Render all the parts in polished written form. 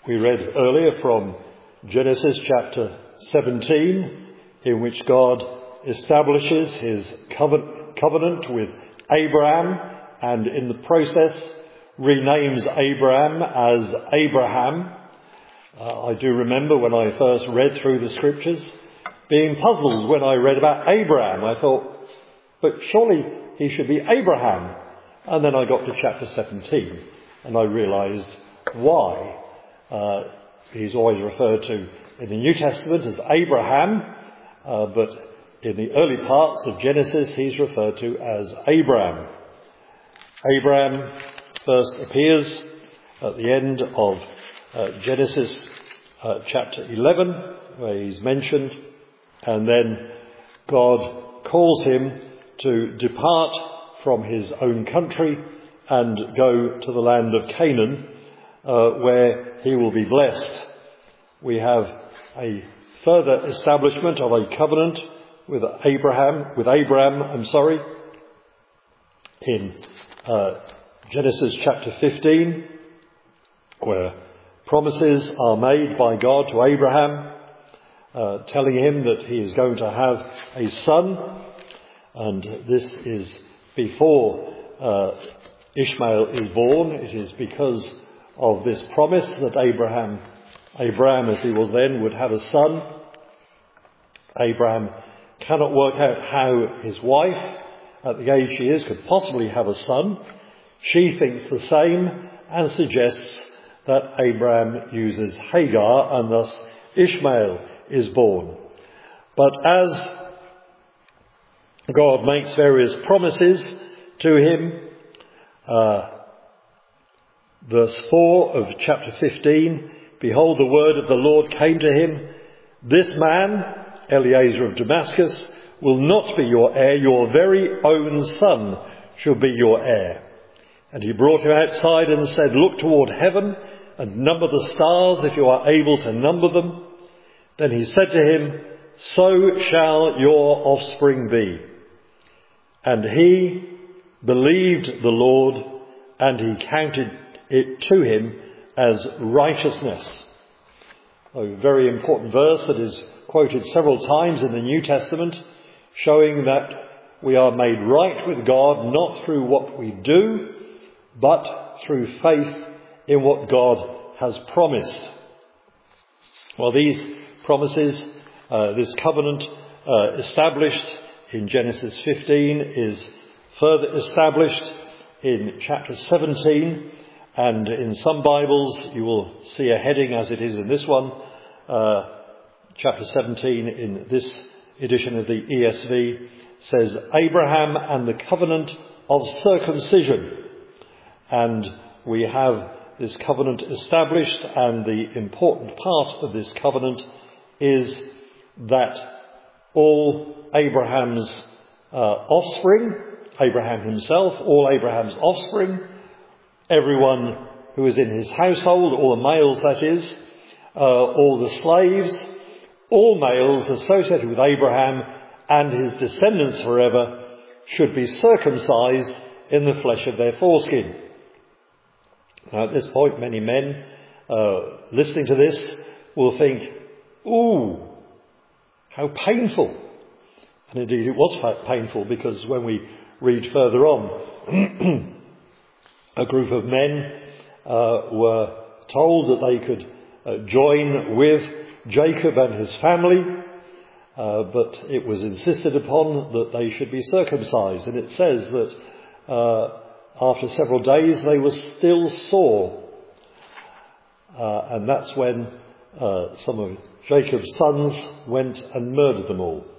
We read earlier from Genesis chapter 17, in which God establishes his covenant with Abraham, and in the process renames Abraham as Abraham. I do remember when I first read through the scriptures being puzzled when I read about Abraham. I thought, but surely he should be Abraham. And then I got to chapter 17 and I realised why. He's always referred to in the New Testament as Abraham, but in the early parts of Genesis he's referred to as Abram. Abram first appears at the end of Genesis chapter 11, where he's mentioned, and then God calls him to depart from his own country and go to the land of Canaan, where he will be blessed. We have a further establishment of a covenant with Abraham, in Genesis chapter 15, where promises are made by God to Abraham, telling him that he is going to have a son, and this is before Ishmael is born. It is because of this promise that Abraham, as he was then, would have a son. Abraham cannot work out how his wife, at the age she is, could possibly have a son. She thinks the same and suggests that Abraham uses Hagar, and thus Ishmael is born. But as God makes various promises to him, verse 4 of chapter 15, behold, the word of the Lord came to him, this man, Eliezer of Damascus, will not be your heir, your very own son shall be your heir. And he brought him outside and said, look toward heaven and number the stars if you are able to number them. Then he said to him, so shall your offspring be. And he believed the Lord, and he counted it to him as righteousness. A very important verse that is quoted several times in the New Testament, showing that we are made right with God not through what we do, but through faith in what God has promised. Well, these promises, this covenant established in Genesis 15 is further established in chapter 17, and in some Bibles you will see a heading, as it is in this one, chapter 17 in this edition of the ESV says Abraham and the covenant of circumcision. And we have this covenant established, and the important part of this covenant is that all Abraham's offspring, Abraham himself, all Abraham's offspring, everyone who is in his household, all the males that is, all the slaves, all males associated with Abraham and his descendants forever should be circumcised in the flesh of their foreskin. Now, at this point, many men listening to this will think, ooh, how painful. And indeed it was painful, because when we read further on, a group of men were told that they could join with Jacob and his family, but it was insisted upon that they should be circumcised. And it says that after several days they were still sore. And that's when some of Jacob's sons went and murdered them all.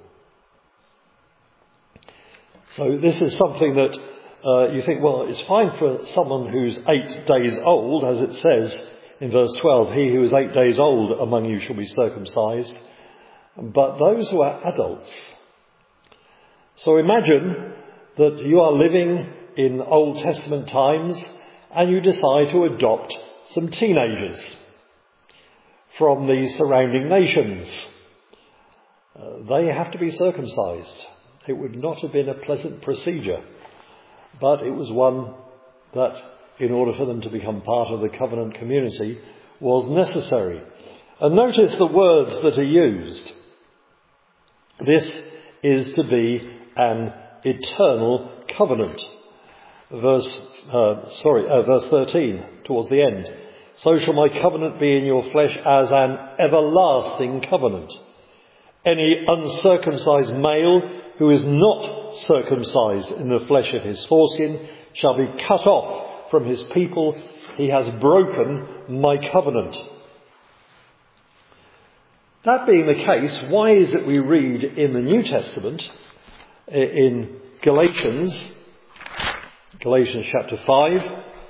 So this is something that you think, well, it's fine for someone who's 8 days old, as it says in verse 12, he who is 8 days old among you shall be circumcised. But those who are adults. So imagine that you are living in Old Testament times and you decide to adopt some teenagers from the surrounding nations. They have to be circumcised. It would not have been a pleasant procedure, but it was one that, in order for them to become part of the covenant community, was necessary. And notice the words that are used. This is to be an eternal covenant. Verse 13, towards the end. So shall my covenant be in your flesh as an everlasting covenant. Any uncircumcised male who is not circumcised in the flesh of his foreskin shall be cut off from his people. He has broken my covenant. That being the case, why is it we read in the New Testament, in Galatians chapter 5,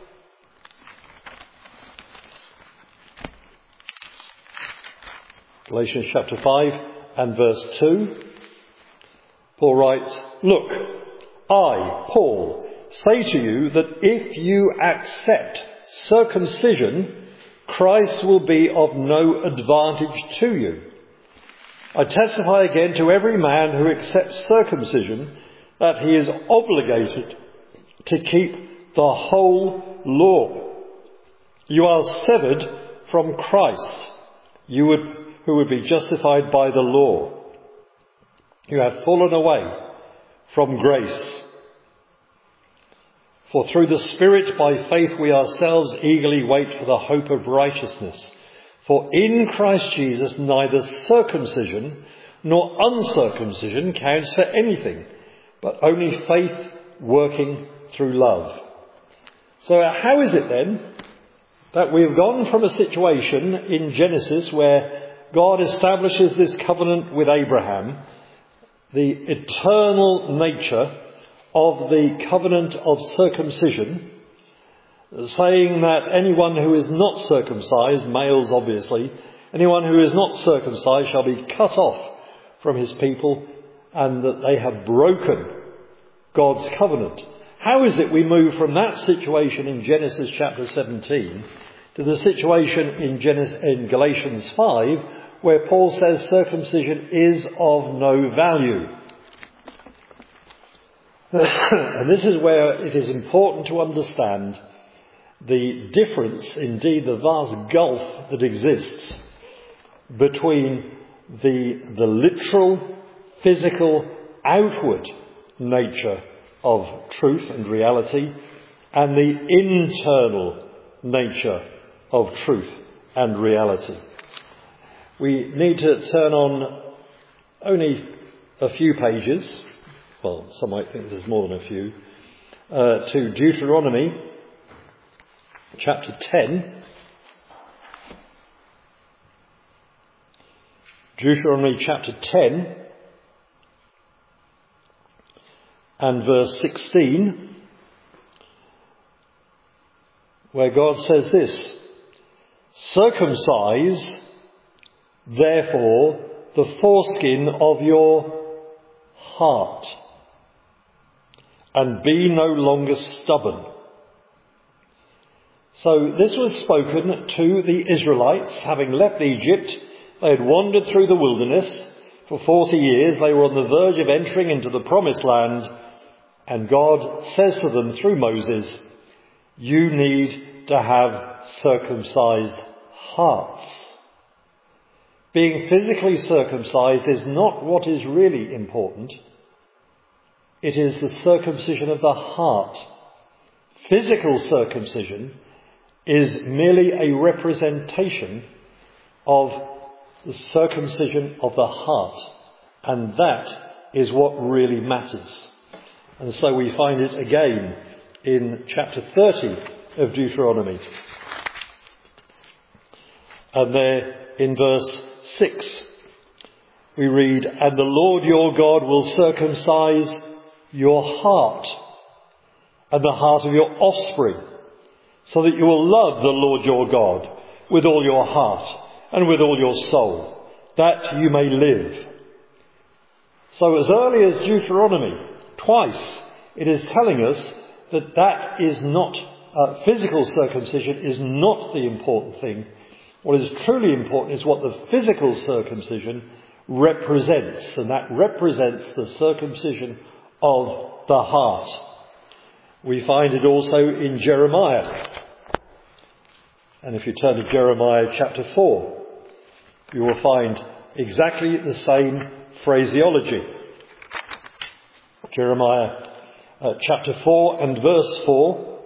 Galatians chapter 5 and verse 2, Paul writes, "Look, I, Paul, say to you that if you accept circumcision, Christ will be of no advantage to you. I testify again to every man who accepts circumcision that he is obligated to keep the whole law. You are severed from Christ, who would be justified by the law. You have fallen away from grace. For through the Spirit, by faith, we ourselves eagerly wait for the hope of righteousness. For in Christ Jesus, neither circumcision nor uncircumcision counts for anything, but only faith working through love." So how is it then that we've gone from a situation in Genesis where God establishes this covenant with Abraham, the eternal nature of the covenant of circumcision, saying that anyone who is not circumcised, males obviously, anyone who is not circumcised shall be cut off from his people, and that they have broken God's covenant. How is it we move from that situation in Genesis chapter 17 to the situation in Galatians 5, where Paul says circumcision is of no value? And this is where it is important to understand the difference, indeed the vast gulf that exists between the literal, physical, outward nature of truth and reality and the internal nature of truth and reality. We need to turn on only a few pages, well, some might think there's more than a few, to Deuteronomy chapter 10. Deuteronomy chapter 10 and verse 16, where God says this: "Circumcise, therefore, the foreskin of your heart, and be no longer stubborn." So this was spoken to the Israelites, having left Egypt. They had wandered through the wilderness for 40 years. They were on the verge of entering into the promised land. And God says to them through Moses, you need to have circumcised hearts. Being physically circumcised is not what is really important. It is the circumcision of the heart. Physical circumcision is merely a representation of the circumcision of the heart. And that is what really matters. And so we find it again in chapter 30 of Deuteronomy. And there in verse 6 we read, "And the Lord your God will circumcise your heart and the heart of your offspring, so that you will love the Lord your God with all your heart and with all your soul, that you may live." So as early as Deuteronomy, twice, it is telling us that that is not, physical circumcision is not the important thing. What is truly important is what the physical circumcision represents, and that represents the circumcision of the heart. We find it also in Jeremiah And if you turn to Jeremiah chapter 4, you will find exactly the same phraseology. Jeremiah chapter 4 and verse 4.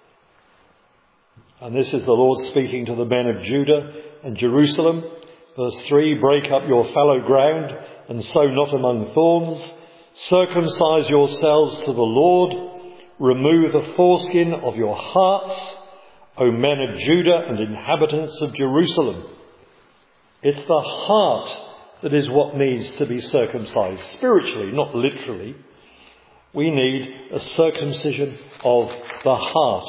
And this is the Lord speaking to the men of Judah and Jerusalem. Verse 3, break up your fallow ground and sow not among thorns. Circumcise yourselves to the Lord. Remove the foreskin of your hearts, O men of Judah and inhabitants of Jerusalem. It's the heart that is what needs to be circumcised. Spiritually, not literally. We need a circumcision of the heart.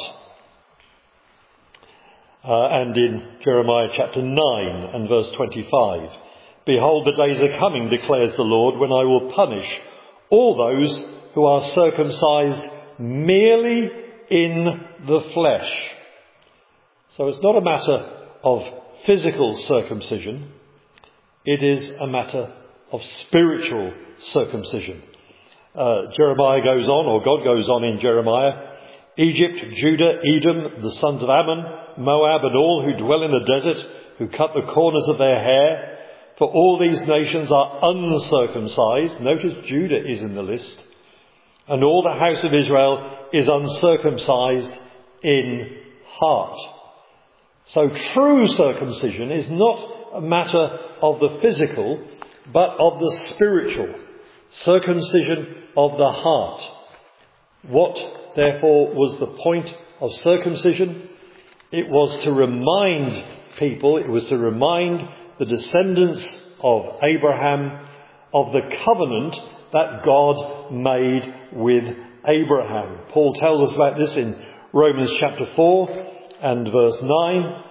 And in Jeremiah chapter 9 and verse 25, behold, the days are coming, declares the Lord, when I will punish all those who are circumcised merely in the flesh. So it's not a matter of physical circumcision. It is a matter of spiritual circumcision. Jeremiah goes on, or God goes on in Jeremiah, Egypt, Judah, Edom, the sons of Ammon, Moab, and all who dwell in the desert, who cut the corners of their hair. For all these nations are uncircumcised. Notice Judah is in the list. And all the house of Israel is uncircumcised in heart. So true circumcision is not a matter of the physical, but of the spiritual. Circumcision of the heart. What, therefore, was the point of circumcision? It was to remind people, it was to remind the descendants of Abraham of the covenant that God made with Abraham. Paul tells us about this in Romans chapter 4 and verse 9.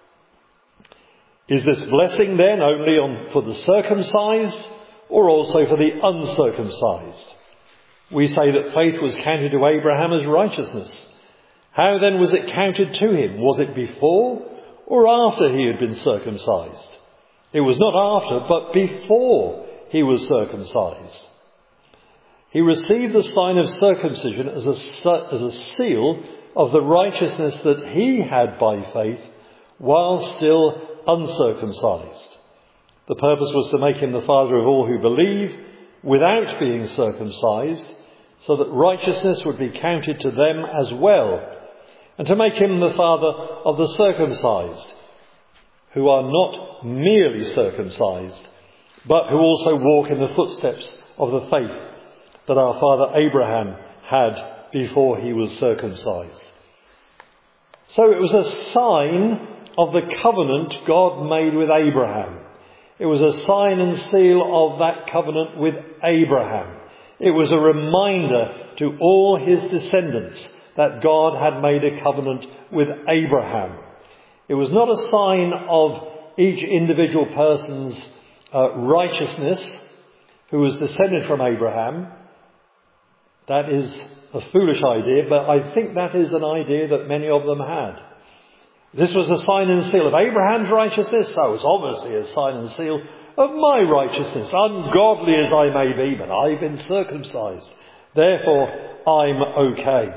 Is this blessing then only for the circumcised or also for the uncircumcised? We say that faith was counted to Abraham as righteousness. How then was it counted to him? Was it before or after he had been circumcised? It was not after, but before he was circumcised. He received the sign of circumcision as a seal of the righteousness that he had by faith while still uncircumcised. The purpose was to make him the father of all who believe without being circumcised, so that righteousness would be counted to them as well, and to make him the father of the circumcised, who are not merely circumcised, but who also walk in the footsteps of the faith that our father Abraham had before he was circumcised. So it was a sign of the covenant God made with Abraham. It was a sign and seal of that covenant with Abraham. It was a reminder to all his descendants that God had made a covenant with Abraham. It was not a sign of each individual person's righteousness who was descended from Abraham. That is a foolish idea, but I think that is an idea that many of them had. This was a sign and seal of Abraham's righteousness. That was obviously a sign and seal of my righteousness. Ungodly as I may be, but I've been circumcised. Therefore, I'm okay.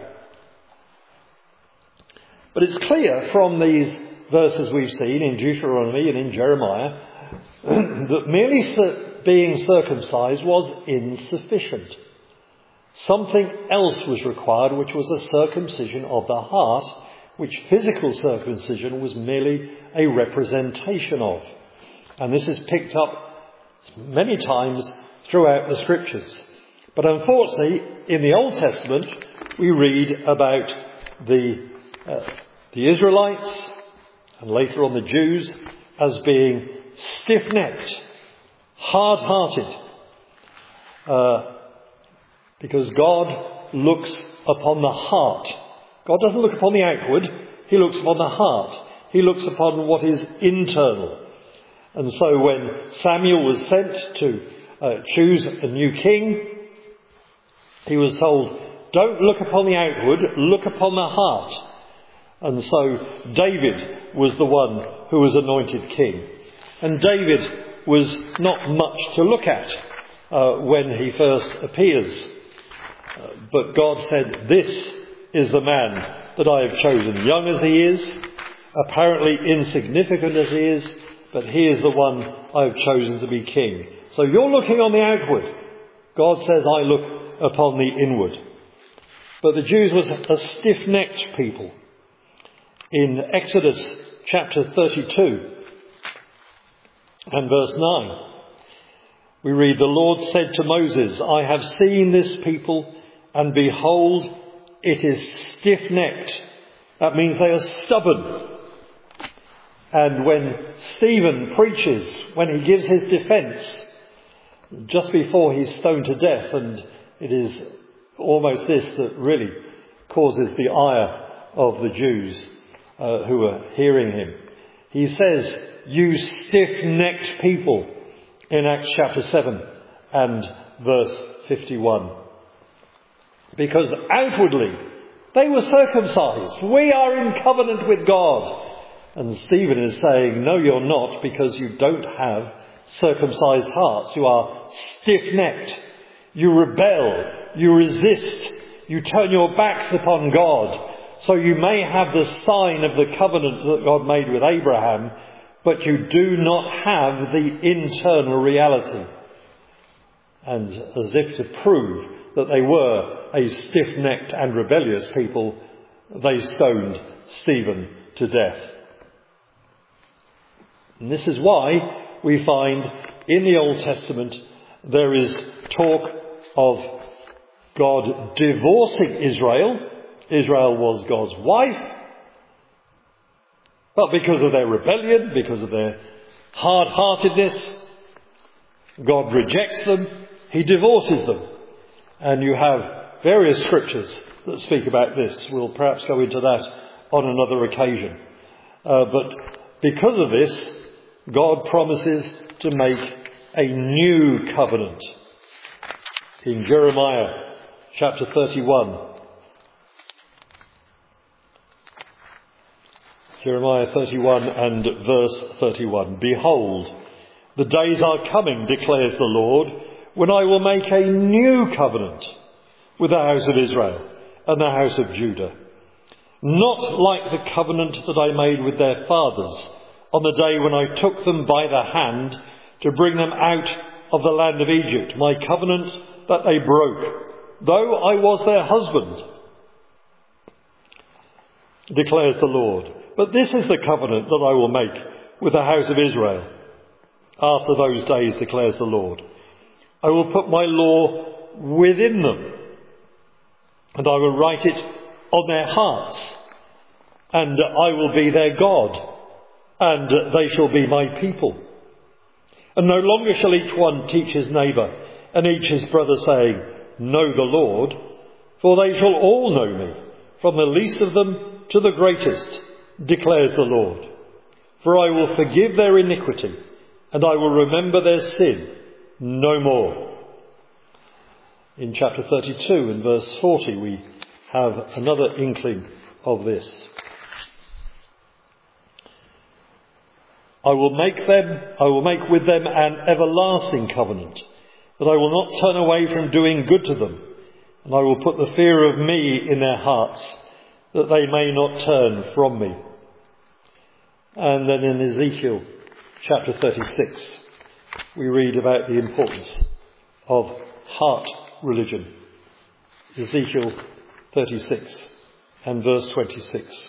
But it's clear from these verses we've seen in Deuteronomy and in Jeremiah that merely being circumcised was insufficient. Something else was required, which was a circumcision of the heart, which physical circumcision was merely a representation of. And this is picked up many times throughout the Scriptures. But unfortunately, in the Old Testament, we read about the Israelites, and later on the Jews, as being stiff-necked, hard-hearted, because God looks upon the heart. God doesn't look upon the outward, he looks upon the heart. He looks upon what is internal. And so when Samuel was sent to choose a new king, he was told, don't look upon the outward, look upon the heart. And so David was the one who was anointed king. And David was not much to look at when he first appears. But God said, this is the man that I have chosen, young as he is, apparently insignificant as he is, but he is the one I have chosen to be king. So you're looking on the outward. God says, I look upon the inward. But the Jews was a stiff-necked people. In Exodus chapter 32 and verse 9, we read, the Lord said to Moses, I have seen this people, and behold, it is stiff-necked. That means they are stubborn. And when Stephen preaches, when he gives his defence, just before he's stoned to death, and it is almost this that really causes the ire of the Jews who are hearing him. He says, you stiff-necked people, in Acts chapter 7 and verse 51. Because outwardly they were circumcised. We are in covenant with God. And Stephen is saying, no, you're not, because you don't have circumcised hearts. You are stiff-necked. You rebel. You resist. You turn your backs upon God. So you may have the sign of the covenant that God made with Abraham, but you do not have the internal reality. And as if to prove that they were a stiff-necked and rebellious people, they stoned Stephen to death. And this is why we find in the Old Testament there is talk of God divorcing Israel. Israel was God's wife. But because of their rebellion, because of their hard-heartedness, God rejects them. He divorces them. And you have various scriptures that speak about this. We'll perhaps go into that on another occasion. But because of this, God promises to make a new covenant. In Jeremiah chapter 31. Jeremiah 31 and verse 31. Behold, the days are coming, declares the Lord, when I will make a new covenant with the house of Israel and the house of Judah. Not like the covenant that I made with their fathers on the day when I took them by the hand to bring them out of the land of Egypt, my covenant that they broke, though I was their husband, declares the Lord. But this is the covenant that I will make with the house of Israel after those days, declares the Lord. I will put my law within them, and I will write it on their hearts, and I will be their God, and they shall be my people. And no longer shall each one teach his neighbour and each his brother, saying, know the Lord, for they shall all know me, from the least of them to the greatest, declares the Lord. For I will forgive their iniquity, and I will remember their sin no more. In chapter 32 and verse 40 we have another inkling of this. I will make with them an everlasting covenant, that I will not turn away from doing good to them, and I will put the fear of me in their hearts, that they may not turn from me. And then in Ezekiel chapter 36, we read about the importance of heart religion. Ezekiel 36 and verse 26.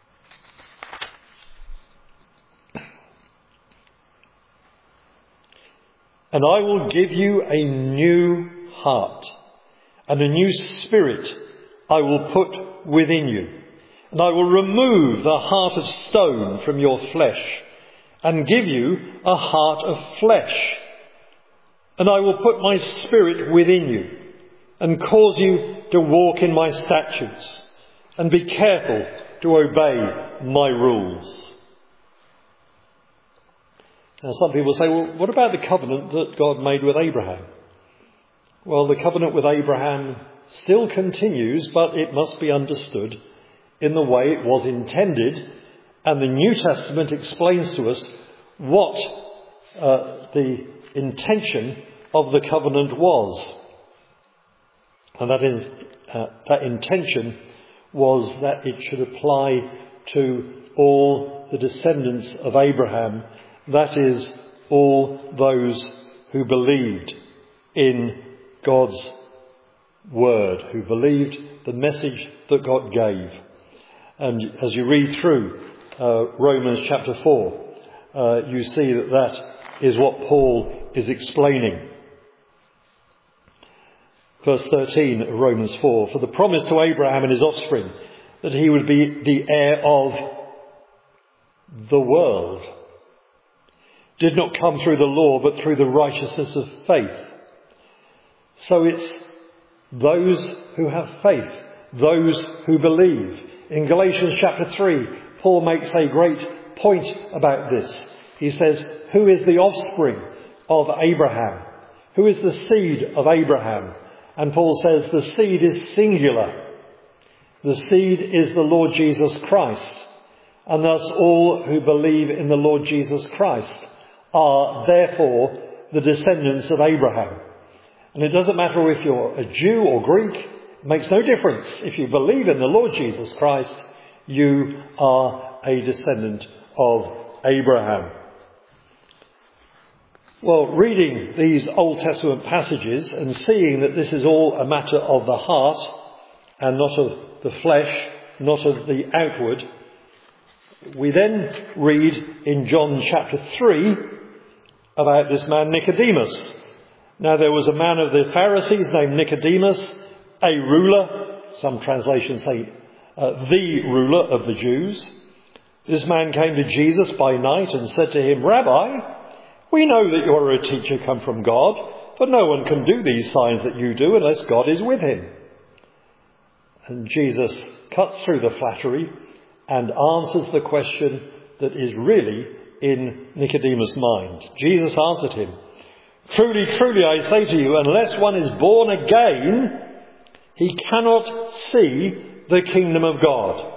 And I will give you a new heart, and a new spirit I will put within you. And I will remove the heart of stone from your flesh, and give you a heart of flesh. And I will put my spirit within you, and cause you to walk in my statutes, and be careful to obey my rules. Now some people say, well, what about the covenant that God made with Abraham? Well, the covenant with Abraham still continues, but it must be understood in the way it was intended. And the New Testament explains to us what the intention of the covenant was. And that intention was that it should apply to all the descendants of Abraham, that is, all those who believed in God's word, who believed the message that God gave. And as you read through Romans chapter 4, you see that that is what Paul is explaining. Verse 13 of Romans 4, for the promise to Abraham and his offspring that he would be the heir of the world did not come through the law, but through the righteousness of faith. So it's those who have faith, those who believe. In Galatians chapter 3, Paul makes a great point about this. He says, who is the offspring of Abraham? Who is the seed of Abraham? And Paul says the seed is singular. The seed is the Lord Jesus Christ. And thus all who believe in the Lord Jesus Christ are therefore the descendants of Abraham. And it doesn't matter if you're a Jew or Greek, it makes no difference. If you believe in the Lord Jesus Christ, you are a descendant of Abraham. Well, reading these Old Testament passages and seeing that this is all a matter of the heart and not of the flesh, not of the outward, we then read in John chapter 3 about this man Nicodemus. Now there was a man of the Pharisees named Nicodemus, a ruler, some translations say the ruler of the Jews. This man came to Jesus by night and said to him, Rabbi, we know that you are a teacher come from God, for no one can do these signs that you do unless God is with him. And Jesus cuts through the flattery and answers the question that is really in Nicodemus' mind. Jesus answered him, truly, truly, I say to you, unless one is born again, he cannot see the kingdom of God.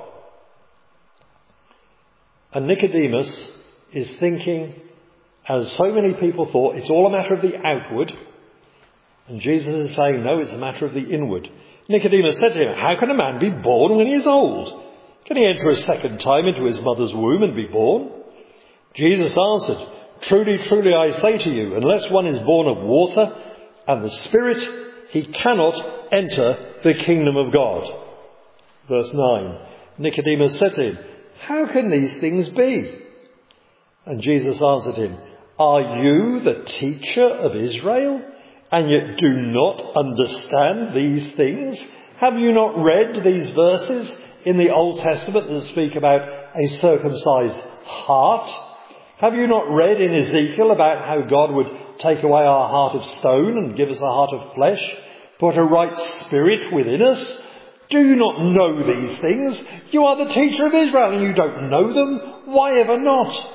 And Nicodemus is thinking, as so many people thought, it's all a matter of the outward. And Jesus is saying, no, it's a matter of the inward. Nicodemus said to him, how can a man be born when he is old? Can he enter a second time into his mother's womb and be born? Jesus answered, truly, truly, I say to you, unless one is born of water and the Spirit, he cannot enter the kingdom of God. Verse 9, Nicodemus said to him, how can these things be? And Jesus answered him, are you the teacher of Israel, and yet do not understand these things? Have you not read these verses in the Old Testament that speak about a circumcised heart? Have you not read in Ezekiel about how God would take away our heart of stone and give us a heart of flesh, put a right spirit within us? Do you not know these things? You are the teacher of Israel and you don't know them. Why ever not?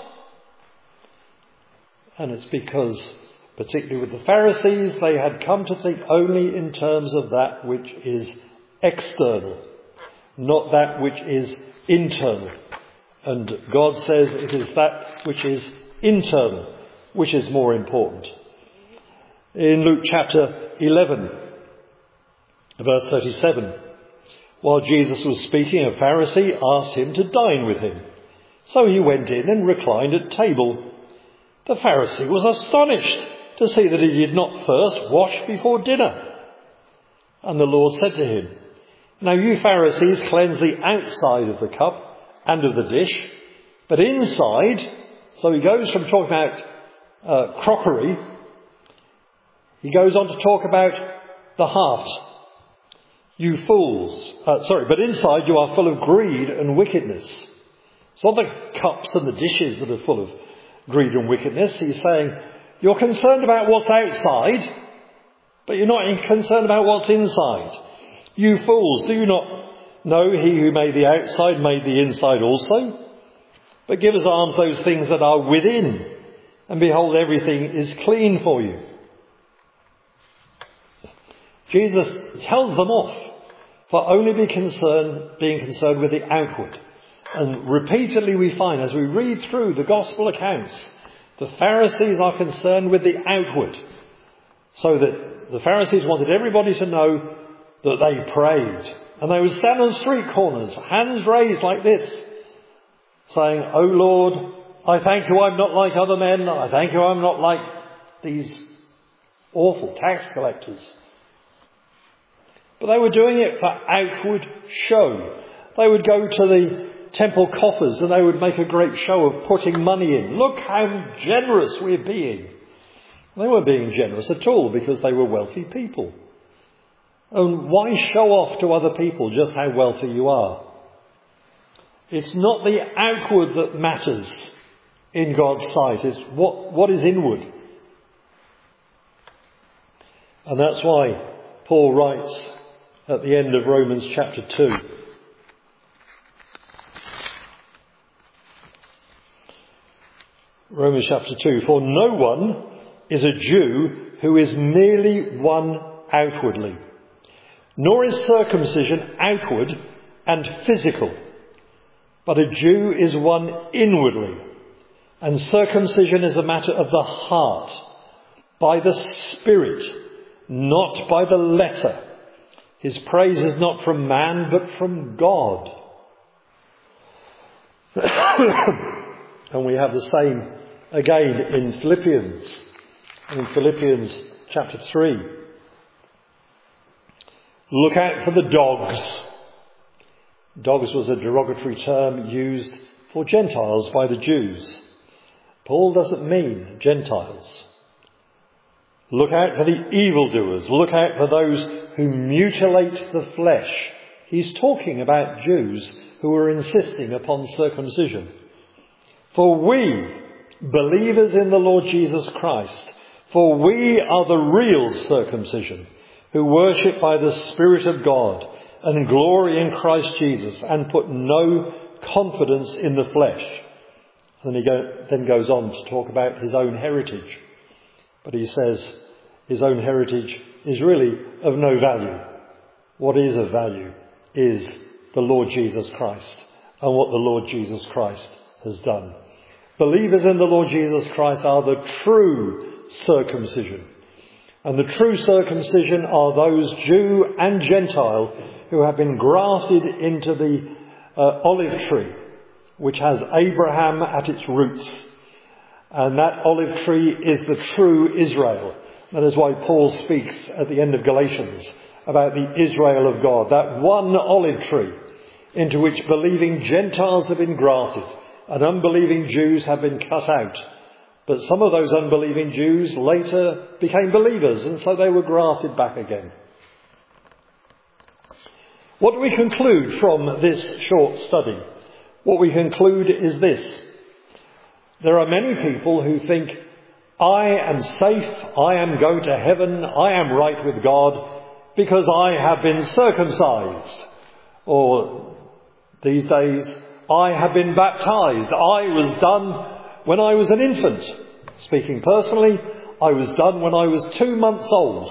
And it's because, particularly with the Pharisees, they had come to think only in terms of that which is external, not that which is internal. And God says it is that which is internal, which is more important. In Luke chapter 11, verse 37, while Jesus was speaking, a Pharisee asked him to dine with him. So he went in and reclined at table. The Pharisee was astonished to see that he did not first wash before dinner. And the Lord said to him, now you Pharisees cleanse the outside of the cup and of the dish, but inside, so he goes from talking about crockery, he goes on to talk about the heart. You fools, but inside you are full of greed and wickedness. It's not the cups and the dishes that are full of greed and wickedness. He's saying, you're concerned about what's outside, but you're not concerned about what's inside. You fools, do you not know he who made the outside made the inside also? But give his alms those things that are within, and behold, everything is clean for you. Jesus tells them off for only being concerned with the outward. And repeatedly we find, as we read through the gospel accounts, the Pharisees are concerned with the outward. So that the Pharisees wanted everybody to know that they prayed. And they would stand on street corners, hands raised like this. saying, "Oh Lord, I thank you I'm not like other men. I thank you I'm not like these awful tax collectors." But they were doing it for outward show. They would go to the temple coffers and they would make a great show of putting money in. Look how generous we're being. They weren't being generous at all because they were wealthy people. And why show off to other people just how wealthy you are? It's not the outward that matters in God's sight. It's what is inward. And that's why Paul writes at the end of Romans chapter 2. Romans chapter 2. "For no one is a Jew who is merely one outwardly, nor is circumcision outward and physical, but a Jew is one inwardly, and circumcision is a matter of the heart, by the Spirit, not by the letter. His praise is not from man, but from God." And we have the same again in Philippians chapter 3. "Look out for the dogs." Dogs was a derogatory term used for Gentiles by the Jews. Paul doesn't mean Gentiles. "Look out for the evildoers. Look out for those who mutilate the flesh." He's talking about Jews who were insisting upon circumcision. "For we, believers in the Lord Jesus Christ, for we are the real circumcision, who worship by the Spirit of God and glory in Christ Jesus and put no confidence in the flesh." And he then goes on to talk about his own heritage. But he says his own heritage is really of no value. What is of value is the Lord Jesus Christ and what the Lord Jesus Christ has done. Believers in the Lord Jesus Christ are the true circumcision. And the true circumcision are those Jew and Gentile who have been grafted into the olive tree, which has Abraham at its roots. And that olive tree is the true Israel. That is why Paul speaks at the end of Galatians about the Israel of God, that one olive tree into which believing Gentiles have been grafted and unbelieving Jews have been cut out. But some of those unbelieving Jews later became believers, and so they were grafted back again. What do we conclude from this short study? What we conclude is this. There are many people who think, "I am safe, I am going to heaven, I am right with God because I have been circumcised." Or these days, "I have been baptized. I was done when I was an infant." Speaking personally, I was done when I was 2 months old.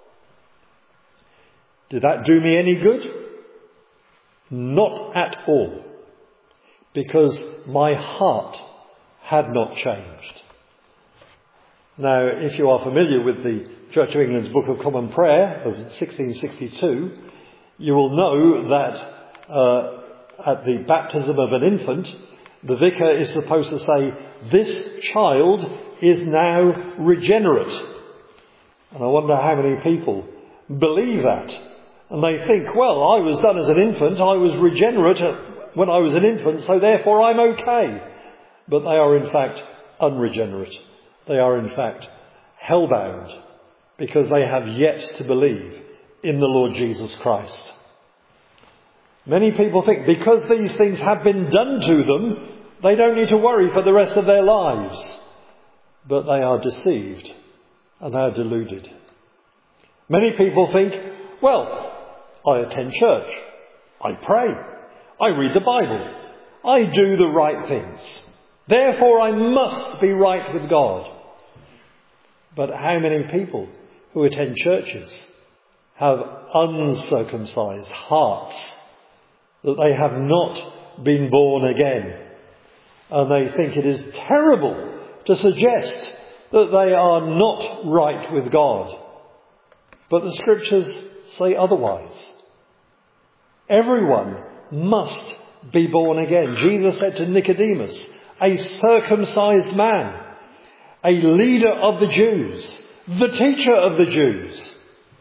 Did that do me any good? Not at all. Because my heart had not changed. Now, if you are familiar with the Church of England's Book of Common Prayer of 1662, you will know that at the baptism of an infant, the vicar is supposed to say, "This child is now regenerate." And I wonder how many people believe that. And they think, "Well, I was done as an infant, I was regenerate when I was an infant, so therefore I'm okay." But they are in fact unregenerate. They are in fact hellbound because they have yet to believe in the Lord Jesus Christ. Many people think because these things have been done to them, they don't need to worry for the rest of their lives. But they are deceived and they are deluded. Many people think, "Well, I attend church, I pray, I read the Bible, I do the right things. Therefore I must be right with God." But how many people who attend churches have uncircumcised hearts, that they have not been born again? And they think it is terrible to suggest that they are not right with God. But the scriptures say otherwise. Everyone must be born again. Jesus said to Nicodemus, a circumcised man, a leader of the Jews, the teacher of the Jews.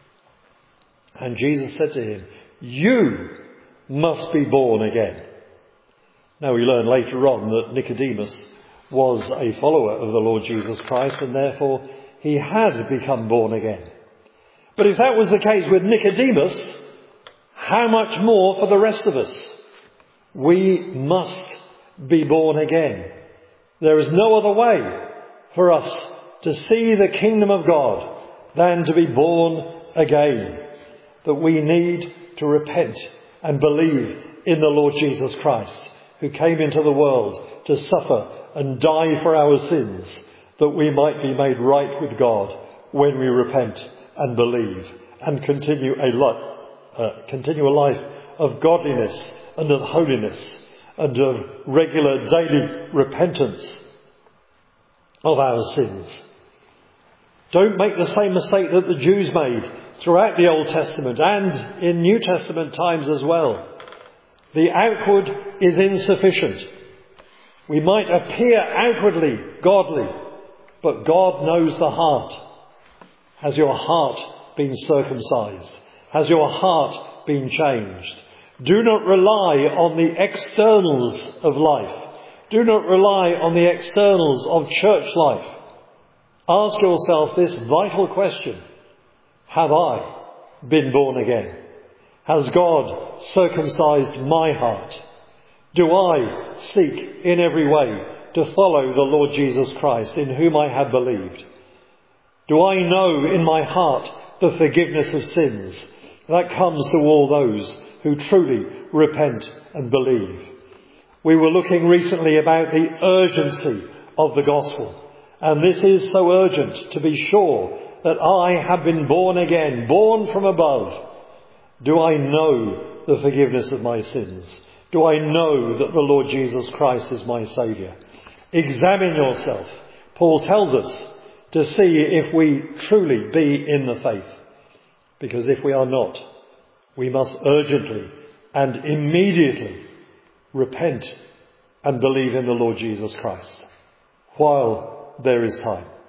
And Jesus said to him, you must be born again. Now we learn later on that Nicodemus was a follower of the Lord Jesus Christ, and therefore he had become born again. But if that was the case with Nicodemus, how much more for the rest of us? We must be born again. There is no other way for us to see the kingdom of God than to be born again. That we need to repent and believe in the Lord Jesus Christ, who came into the world to suffer and die for our sins, that we might be made right with God when we repent and believe and continue a life of godliness and of holiness and of regular daily repentance of our sins. Don't make the same mistake that the Jews made throughout the Old Testament and in New Testament times as well. The outward is insufficient. We might appear outwardly godly, but God knows the heart. Has your heart been circumcised? Has your heart been changed? Do not rely on the externals of life. Do not rely on the externals of church life. Ask yourself this vital question. Have I been born again? Has God circumcised my heart? Do I seek in every way to follow the Lord Jesus Christ, in whom I have believed? Do I know in my heart the forgiveness of sins that comes to all those who truly repent and believe? We were looking recently about the urgency of the gospel, and this is so urgent to be sure that I have been born again, born from above. Do I know the forgiveness of my sins? Do I know that the Lord Jesus Christ is my Saviour? Examine yourself, Paul tells us, to see if we truly be in the faith. Because if we are not, we must urgently and immediately repent and believe in the Lord Jesus Christ while there is time.